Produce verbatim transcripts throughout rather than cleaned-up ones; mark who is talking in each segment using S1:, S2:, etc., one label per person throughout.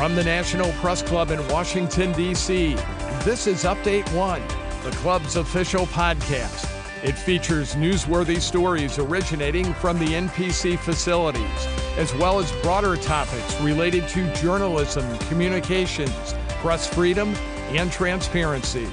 S1: From the National Press Club in Washington, D C, this is Update One, the club's official podcast. It features newsworthy stories originating from the N P C facilities, as well as broader topics related to journalism, communications, press freedom, and transparency.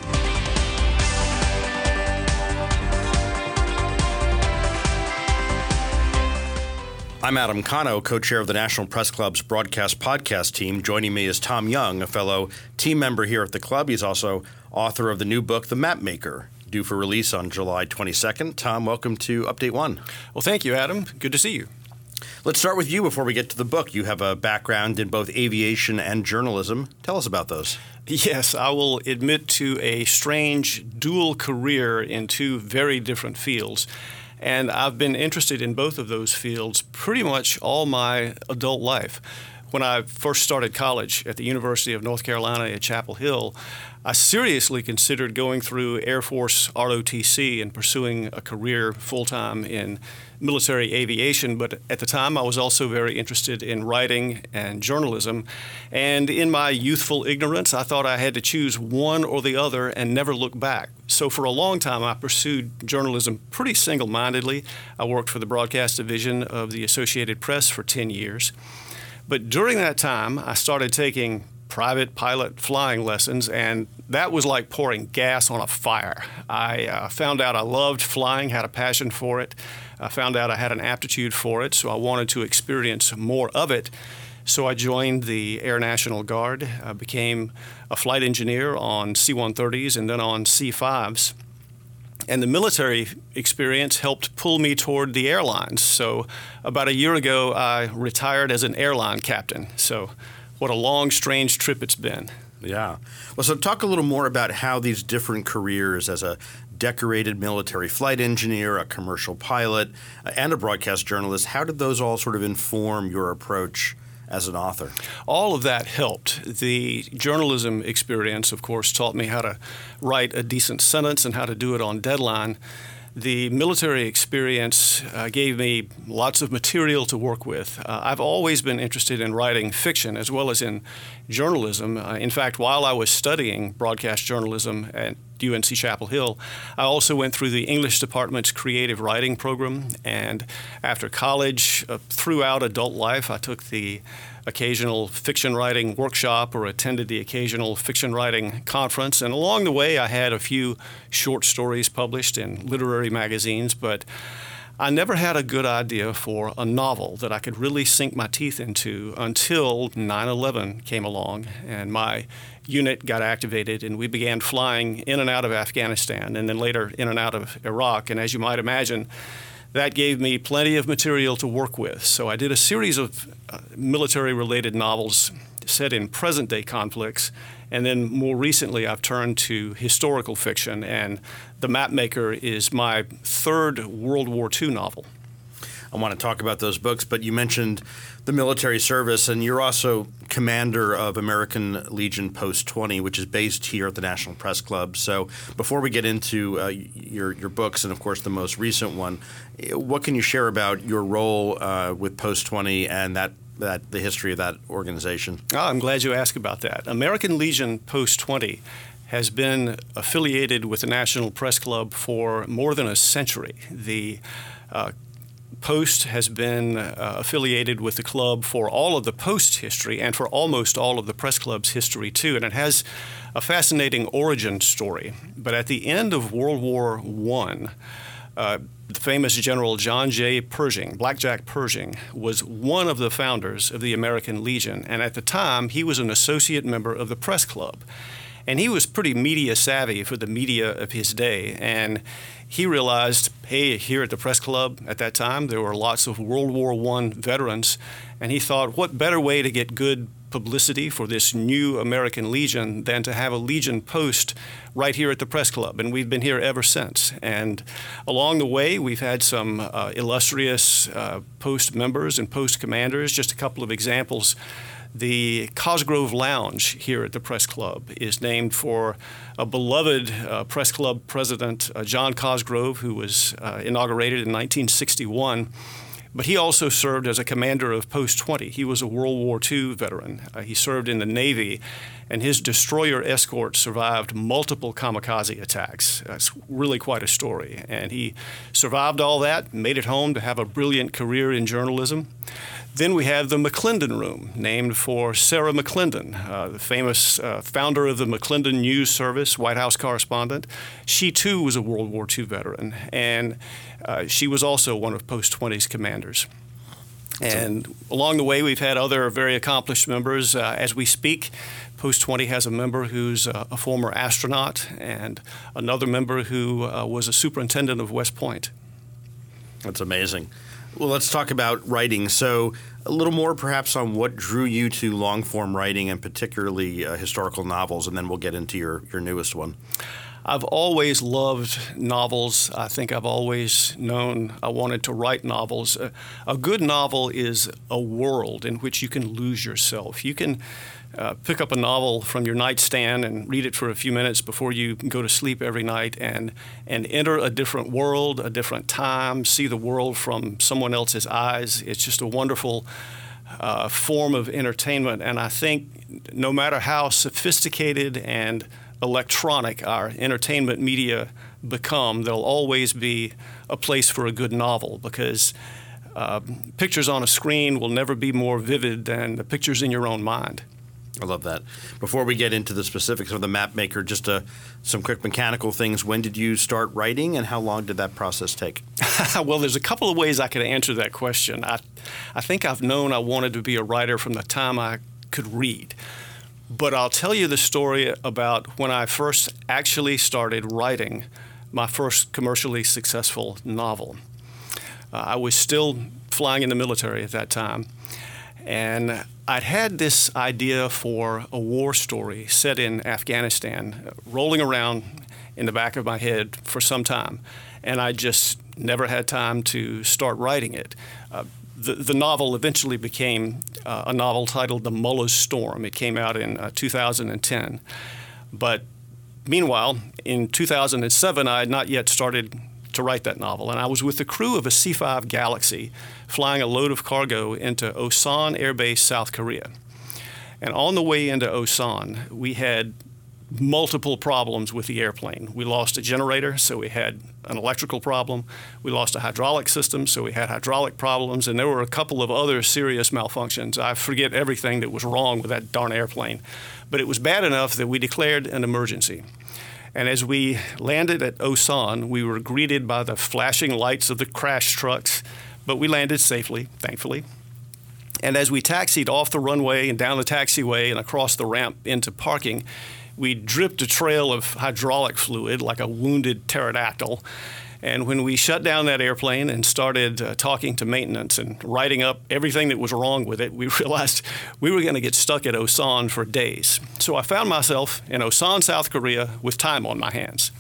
S2: I'm Adam Cano, co-chair of the National Press Club's broadcast podcast team. Joining me is Tom Young, a fellow team member here at the club. He's also author of the new book, The Mapmaker, due for release on July twenty-second. Tom, welcome to Update One.
S3: Well, thank you, Adam. Good to see you.
S2: Let's start with you before we get to the book. You have a background in both aviation and journalism. Tell us about those.
S3: Yes, I will admit to a strange dual career in two very different fields. And I've been interested in both of those fields pretty much all my adult life. When I first started college at the University of North Carolina at Chapel Hill, I seriously considered going through Air Force R O T C and pursuing a career full-time in military aviation. But at the time, I was also very interested in writing and journalism. And in my youthful ignorance, I thought I had to choose one or the other and never look back. So for a long time, I pursued journalism pretty single-mindedly. I worked for the broadcast division of the Associated Press for ten years. But during that time, I started taking private pilot flying lessons, and that was like pouring gas on a fire. I uh, found out I loved flying, had a passion for it. I found out I had an aptitude for it, so I wanted to experience more of it. So I joined the Air National Guard. I became a flight engineer on C one thirties and then on C fives. And the military experience helped pull me toward the airlines. So about a year ago, I retired as an airline captain. So what a long, strange trip it's been.
S2: Yeah. Well, so talk a little more about how these different careers as a decorated military flight engineer, a commercial pilot, and a broadcast journalist, how did those all sort of inform your approach as an author?
S3: All of that helped. The journalism experience, of course, taught me how to write a decent sentence and how to do it on deadline. The military experience uh, gave me lots of material to work with. Uh, I've always been interested in writing fiction as well as in journalism. Uh, in fact, while I was studying broadcast journalism at U N C Chapel Hill, I also went through the English department's creative writing program. And after college, uh, throughout adult life, I took the occasional fiction writing workshop or attended the occasional fiction writing conference. And along the way, I had a few short stories published in literary magazines, but I never had a good idea for a novel that I could really sink my teeth into until nine eleven came along and my unit got activated and we began flying in and out of Afghanistan and then later in and out of Iraq. And as you might imagine, that gave me plenty of material to work with. So I did a series of uh, military-related novels set in present-day conflicts, and then more recently I've turned to historical fiction, and The Mapmaker is my third World War Two novel.
S2: I want to talk about those books, but you mentioned the military service, and you're also commander of American Legion Post twenty, which is based here at the National Press Club. So before we get into uh, your your books and, of course, the most recent one, what can you share about your role uh, with Post twenty and that, that the history of that organization?
S3: Oh, I'm glad you asked about that. American Legion Post twenty has been affiliated with the National Press Club for more than a century. The uh, Post has been uh, affiliated with the club for all of the Post history and for almost all of the Press Club's history, too. And it has a fascinating origin story. But at the end of World War One, uh, the famous General John J. Pershing, Blackjack Pershing, was one of the founders of the American Legion. And at the time, he was an associate member of the Press Club. And he was pretty media savvy for the media of his day. And he realized, hey, here at the Press Club at that time, there were lots of World War One veterans. And he thought, what better way to get good publicity for this new American Legion than to have a Legion Post right here at the Press Club. And we've been here ever since. And along the way, we've had some uh, illustrious uh, Post members and Post commanders. Just a couple of examples. The Cosgrove Lounge here at the Press Club is named for a beloved uh, Press Club president, uh, John Cosgrove, who was uh, inaugurated in nineteen sixty-one. But he also served as a commander of Post twenty. He was a World War Two veteran. Uh, he served in the Navy, and his destroyer escort survived multiple kamikaze attacks. That's really quite a story. And he survived all that, made it home to have a brilliant career in journalism. Then we have the McClendon Room, named for Sarah McClendon, uh, the famous uh, founder of the McClendon News Service, White House correspondent. She, too, was a World War Two veteran, and uh, she was also one of Post twenty's commanders. And along the way, we've had other very accomplished members. Uh, as we speak, Post twenty has a member who's a, a former astronaut and another member who uh, was a superintendent of West Point.
S2: That's amazing. Well, let's talk about writing. So a little more perhaps on what drew you to long-form writing and particularly uh, historical novels, and then we'll get into your, your newest one.
S3: I've always loved novels. I think I've always known I wanted to write novels. A, a good novel is a world in which you can lose yourself. You can uh, pick up a novel from your nightstand and read it for a few minutes before you go to sleep every night and, and enter a different world, a different time, see the world from someone else's eyes. It's just a wonderful uh, form of entertainment. And I think no matter how sophisticated and electronic our entertainment media become, there'll always be a place for a good novel, because uh, pictures on a screen will never be more vivid than the pictures in your own mind.
S2: I love that. Before we get into the specifics of the Mapmaker, just uh, some quick mechanical things. When did you start writing, and how long did that process take?
S3: Well, there's a couple of ways I could answer that question. I, I think I've known I wanted to be a writer from the time I could read. But I'll tell you the story about when I first actually started writing my first commercially successful novel. Uh, I was still flying in the military at that time, and I'd had this idea for a war story set in Afghanistan uh, rolling around in the back of my head for some time, and I just never had time to start writing it. Uh, The, the novel eventually became uh, a novel titled The Mullah's Storm. It came out in uh, two thousand ten. But meanwhile, in two thousand seven, I had not yet started to write that novel. And I was with the crew of a C five Galaxy flying a load of cargo into Osan Air Base, South Korea. And on the way into Osan, we had multiple problems with the airplane. We lost a generator, so we had an electrical problem. We lost a hydraulic system, so we had hydraulic problems, and there were a couple of other serious malfunctions. I forget everything that was wrong with that darn airplane, but it was bad enough that we declared an emergency. And as we landed at Osan, we were greeted by the flashing lights of the crash trucks, but we landed safely, thankfully. And as we taxied off the runway and down the taxiway and across the ramp into parking, we dripped a trail of hydraulic fluid like a wounded pterodactyl. And when we shut down that airplane and started uh, talking to maintenance and writing up everything that was wrong with it, we realized we were going to get stuck at Osan for days. So I found myself in Osan, South Korea, with time on my hands.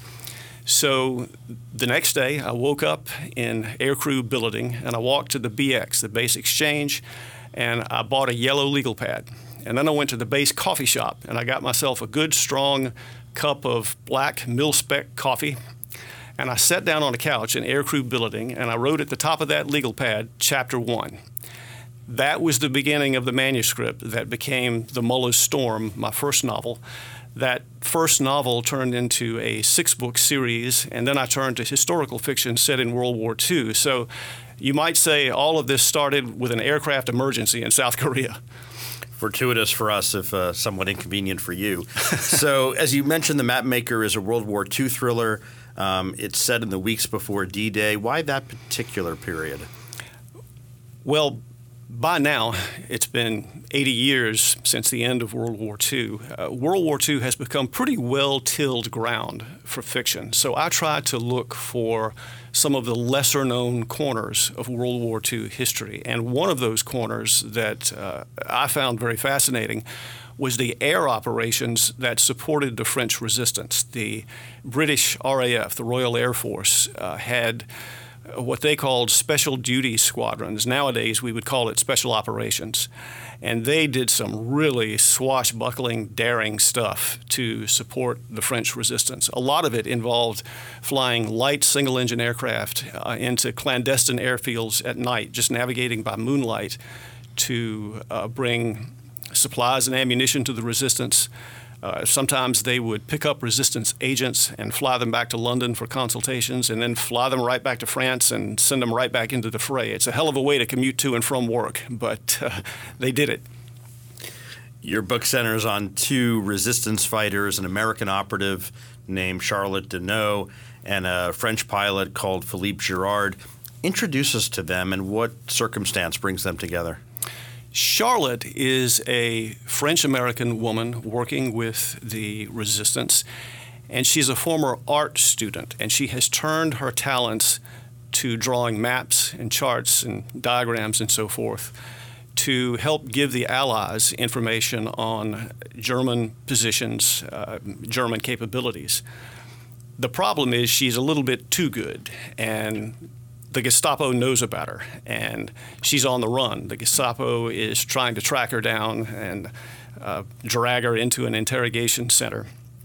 S3: So the next day, I woke up in aircrew billeting, and I walked to the B X, the base exchange, and I bought a yellow legal pad. And then I went to the base coffee shop, and I got myself a good, strong cup of black mil-spec coffee. And I sat down on a couch in aircrew billeting, and I wrote at the top of that legal pad, Chapter One. That was the beginning of the manuscript that became The Mullah's Storm, my first novel. That first novel turned into a six-book series, and then I turned to historical fiction set in World War Two. So you might say all of this started with an aircraft emergency in South Korea.
S2: Fortuitous for us, if uh, somewhat inconvenient for you. So, as you mentioned, The Mapmaker is a World War Two thriller. Um, it's set in the weeks before D-Day. Why that particular period?
S3: Well, by now, it's been eighty years since the end of World War Two. Uh, World War Two has become pretty well-tilled ground for fiction. So I tried to look for some of the lesser-known corners of World War Two history. And one of those corners that uh, I found very fascinating was the air operations that supported the French resistance. The British R A F, the Royal Air Force, uh, had what they called special duty squadrons. Nowadays, we would call it special operations. And they did some really swashbuckling, daring stuff to support the French resistance. A lot of it involved flying light single-engine aircraft uh, into clandestine airfields at night, just navigating by moonlight to uh, bring supplies and ammunition to the resistance. Uh, sometimes they would pick up resistance agents and fly them back to London for consultations and then fly them right back to France and send them right back into the fray. It's a hell of a way to commute to and from work, but uh, they did it.
S2: Your book centers on two resistance fighters, an American operative named Charlotte Deneau and a French pilot called Philippe Girard. Introduce us to them and what circumstance brings them together.
S3: Charlotte is a French-American woman working with the resistance, and she's a former art student, and she has turned her talents to drawing maps and charts and diagrams and so forth to help give the Allies information on German positions, uh, German capabilities. The problem is she's a little bit too good, and the Gestapo knows about her, and she's on the run. The Gestapo is trying to track her down and uh, drag her into an interrogation center.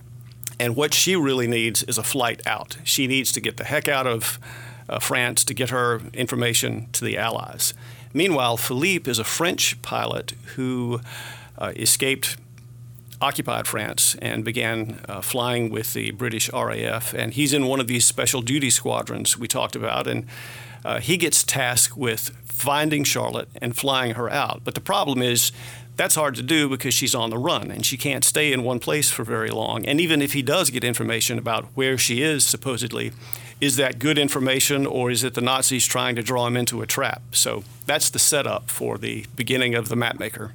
S3: And what she really needs is a flight out. She needs to get the heck out of uh, France to get her information to the Allies. Meanwhile, Philippe is a French pilot who uh, escaped occupied France and began uh, flying with the British R A F, and he's in one of these special duty squadrons we talked about, and uh, he gets tasked with finding Charlotte and flying her out. But the problem is that's hard to do because she's on the run and she can't stay in one place for very long. And even if he does get information about where she is, supposedly, is that good information, or is it the Nazis trying to draw him into a trap? So that's the setup for the beginning of The Mapmaker.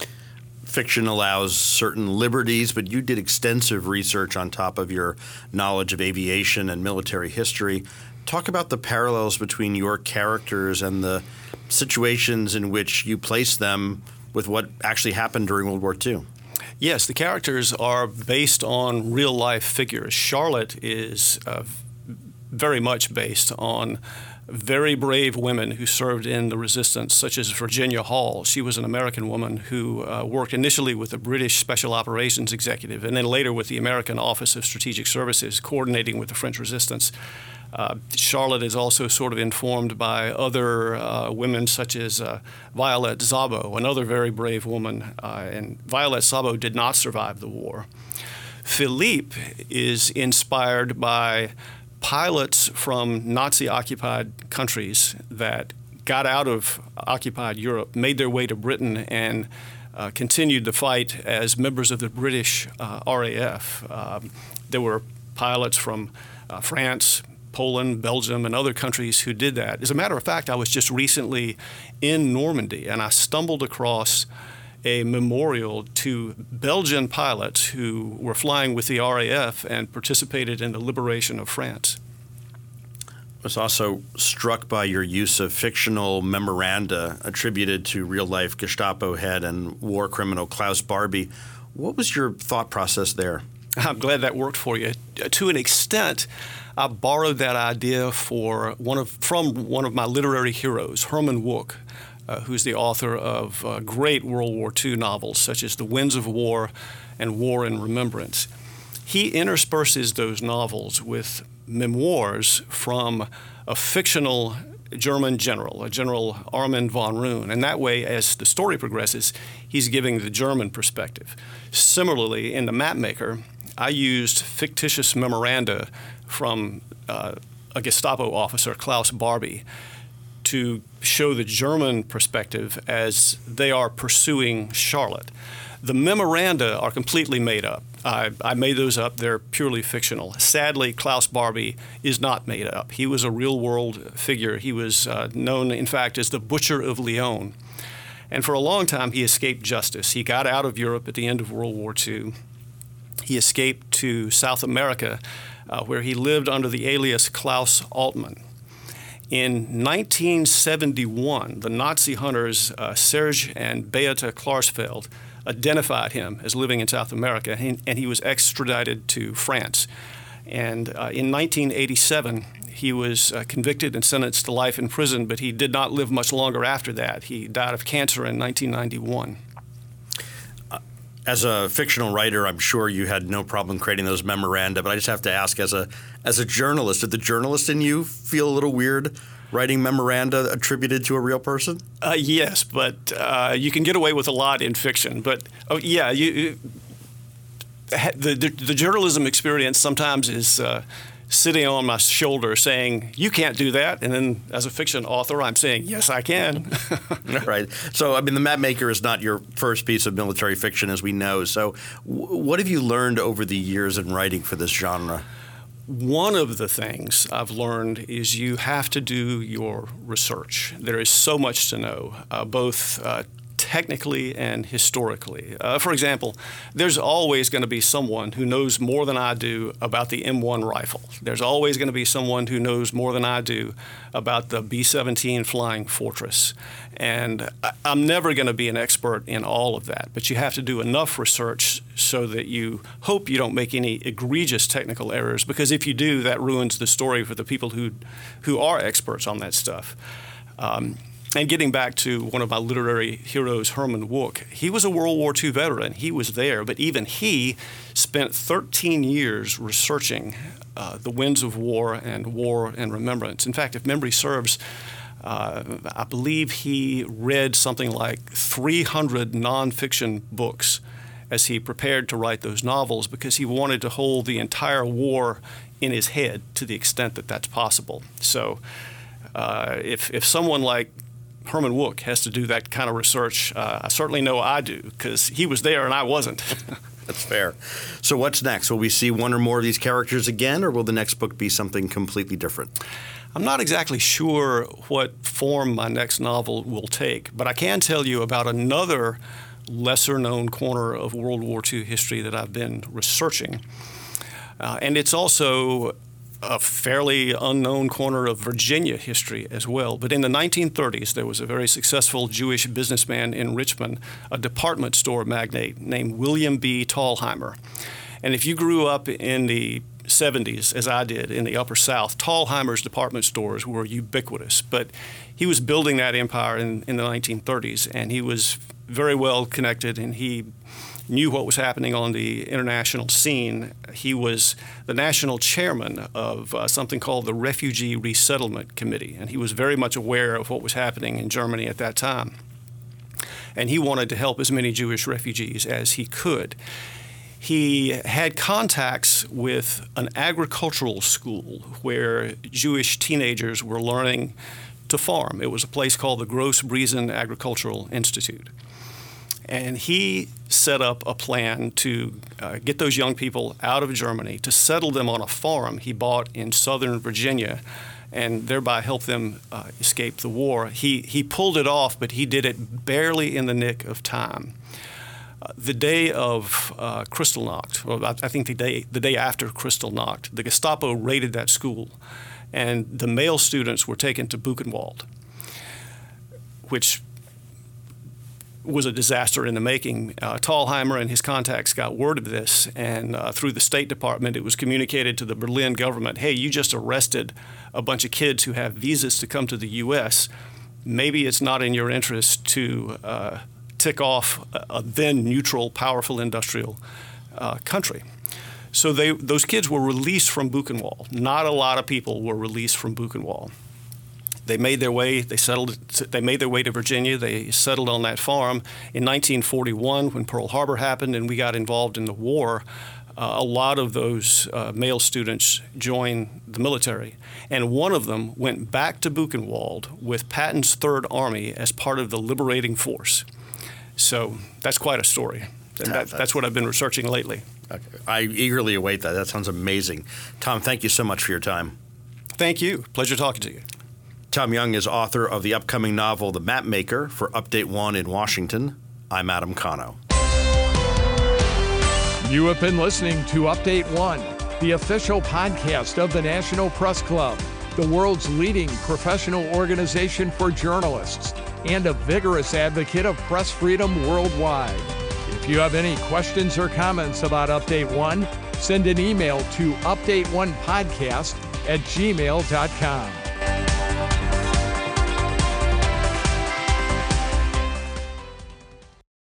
S2: Fiction allows certain liberties, but you did extensive research on top of your knowledge of aviation and military history. Talk about the parallels between your characters and the situations in which you place them with what actually happened during World War Two.
S3: Yes, the characters are based on real-life figures. Charlotte is uh, very much based on very brave women who served in the resistance, such as Virginia Hall. She was an American woman who uh, worked initially with the British Special Operations Executive and then later with the American Office of Strategic Services, coordinating with the French resistance. Uh, Charlotte is also sort of informed by other uh, women, such as uh, Violette Szabo, another very brave woman, uh, and Violette Szabo did not survive the war. Philippe is inspired by pilots from Nazi-occupied countries that got out of occupied Europe, made their way to Britain, and uh, continued the fight as members of the British uh, R A F. Um, there were pilots from uh, France, Poland, Belgium, and other countries who did that. As a matter of fact, I was just recently in Normandy, and I stumbled across a memorial to Belgian pilots who were flying with the R A F and participated in the liberation of France.
S2: I was also struck by your use of fictional memoranda attributed to real-life Gestapo head and war criminal Klaus Barbie. What was your thought process there?
S3: I'm glad that worked for you. To an extent, I borrowed that idea for one of, from one of my literary heroes, Herman Wouk, Uh, who's the author of uh, great World War Two novels, such as The Winds of War and War in Remembrance. He intersperses those novels with memoirs from a fictional German general, a General Armin von Roon. And that way, as the story progresses, he's giving the German perspective. Similarly, in The Mapmaker, I used fictitious memoranda from uh, a Gestapo officer, Klaus Barbie, to show the German perspective as they are pursuing Charlotte. The memoranda are completely made up. I, I made those up. They're purely fictional. Sadly, Klaus Barbie is not made up. He was a real-world figure. He was uh, known, in fact, as the Butcher of Lyon. And for a long time, he escaped justice. He got out of Europe at the end of World War Two. He escaped to South America, uh, where he lived under the alias Klaus Altmann. In nineteen seventy-one, the Nazi hunters uh, Serge and Beate Klarsfeld identified him as living in South America, and, and he was extradited to France. And uh, in nineteen eighty-seven, he was uh, convicted and sentenced to life in prison, but he did not live much longer after that. He died of cancer in nineteen ninety-one.
S2: As a fictional writer, I'm sure you had no problem creating those memoranda, but I just have to ask, as a as a journalist, did the journalist in you feel a little weird writing memoranda attributed to a real person?
S3: Uh, yes, but uh, you can get away with a lot in fiction. But oh, yeah, you, you, the, the the journalism experience sometimes is uh, sitting on my shoulder saying, you can't do that. And then as a fiction author, I'm saying, yes, I can.
S2: All right. So, I mean, The Mapmaker is not your first piece of military fiction, as we know. So w- what have you learned over the years in writing for this genre?
S3: One of the things I've learned is you have to do your research. There is so much to know, uh, both uh, technically and historically. Uh, for example, there's always going to be someone who knows more than I do about the M one rifle. There's always going to be someone who knows more than I do about the B seventeen Flying Fortress. And I- I'm never going to be an expert in all of that, but you have to do enough research so that you hope you don't make any egregious technical errors, because if you do, that ruins the story for the people who, who are experts on that stuff. Um, And getting back to one of my literary heroes, Herman Wouk, he was a World War Two veteran. He was there, but even he spent thirteen years researching uh, the winds of war and war and remembrance. In fact, if memory serves, uh, I believe he read something like three hundred nonfiction books as he prepared to write those novels, because he wanted to hold the entire war in his head to the extent that that's possible. So uh, if, if someone like Herman Wouk has to do that kind of research, uh, I certainly know I do, because he was there and I wasn't.
S2: That's fair. So what's next? Will we see one or more of these characters again, or will the next book be something completely different?
S3: I'm not exactly sure what form my next novel will take, but I can tell you about another lesser-known corner of World War Two history that I've been researching. Uh, and it's also a fairly unknown corner of Virginia history as well. But in the nineteen thirties, there was a very successful Jewish businessman in Richmond, a department store magnate named William B. Thalheimer. And if you grew up in the seventies, as I did, in the Upper South, Thalheimer's department stores were ubiquitous. But he was building that empire in, in the nineteen thirties, and he was very well connected, and he knew what was happening on the international scene. He was the national chairman of uh, something called the Refugee Resettlement Committee, and he was very much aware of what was happening in Germany at that time. And he wanted to help as many Jewish refugees as he could. He had contacts with an agricultural school where Jewish teenagers were learning to farm. It was a place called the Gross Briesen Agricultural Institute. And he set up a plan to uh, get those young people out of Germany, to settle them on a farm he bought in southern Virginia, and thereby help them uh, escape the war. He, he pulled it off, but he did it barely in the nick of time. Uh, the day of uh, Kristallnacht, or I, I think the day, the day after Kristallnacht, the Gestapo raided that school, and the male students were taken to Buchenwald, which was a disaster in the making. Uh, Thalheimer and his contacts got word of this, and uh, through the State Department, it was communicated to the Berlin government, hey, you just arrested a bunch of kids who have visas to come to the U S. Maybe it's not in your interest to uh, tick off a, a then neutral, powerful industrial uh, country. So they, those kids were released from Buchenwald. Not a lot of people were released from Buchenwald. They made their way. They settled. They made their way to Virginia. They settled on that farm in nineteen forty-one when Pearl Harbor happened, and we got involved in the war. Uh, a lot of those uh, male students joined the military, and one of them went back to Buchenwald with Patton's Third Army as part of the liberating force. So that's quite a story. And that, that's what I've been researching lately.
S2: Okay. I eagerly await that. That sounds amazing. Tom, thank you so much for your time.
S3: Thank you. Pleasure talking to you.
S2: Tom Young is author of the upcoming novel, The Mapmaker, for Update One in Washington. I'm Adam Cano.
S1: You have been listening to Update One, the official podcast of the National Press Club, the world's leading professional organization for journalists and a vigorous advocate of press freedom worldwide. If you have any questions or comments about Update One, Send an email to update one podcast at gmail dot com.